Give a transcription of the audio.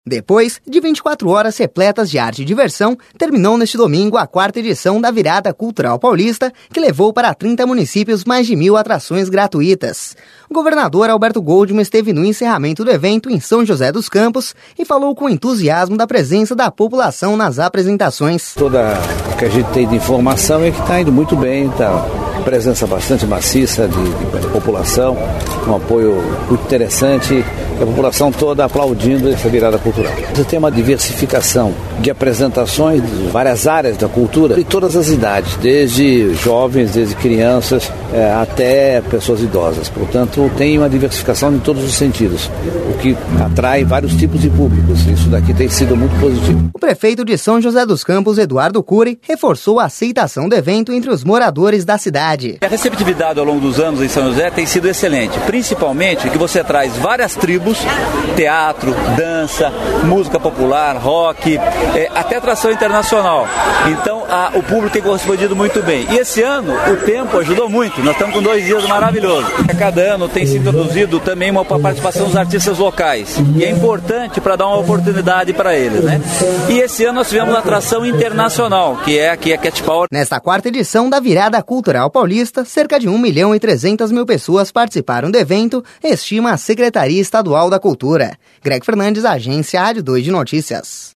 Depois de 24 horas repletas de arte e diversão, terminou neste domingo a 4ª edição da Virada Cultural Paulista, que levou para 30 municípios mais de 1.000 atrações gratuitas. O governador Alberto Goldman esteve no encerramento do evento em São José dos Campos e falou com entusiasmo da presença da população nas apresentações. Toda o que a gente tem de informação é que está indo muito bem, tá? Presença bastante maciça de população, um apoio muito interessante, a população toda aplaudindo essa virada cultural. Você tem uma diversificação de apresentações de várias áreas da cultura, de todas as idades, desde jovens, desde crianças, até pessoas idosas. Portanto, tem uma diversificação em todos os sentidos, o que atrai vários tipos de públicos. Isso daqui tem sido muito positivo. O prefeito de São José dos Campos, Eduardo Cury, reforçou a aceitação do evento entre os moradores da cidade. A receptividade ao longo dos anos em São José tem sido excelente, principalmente que você traz várias tribos, teatro, dança, música popular, rock, até atração internacional. Então o público tem correspondido muito bem. E esse ano o tempo ajudou muito, nós estamos com 2 dias maravilhosos. A cada ano tem se introduzido também uma participação dos artistas locais, e é importante para dar uma oportunidade para eles, né? E esse ano nós tivemos uma atração internacional, que é aqui a Cat Power. Nesta 4ª edição da Virada Cultural Paulista, cerca de 1.300.000 pessoas participaram do evento, estima a Secretaria Estadual da Cultura. Greg Fernandes, Agência Rádio 2 de Notícias.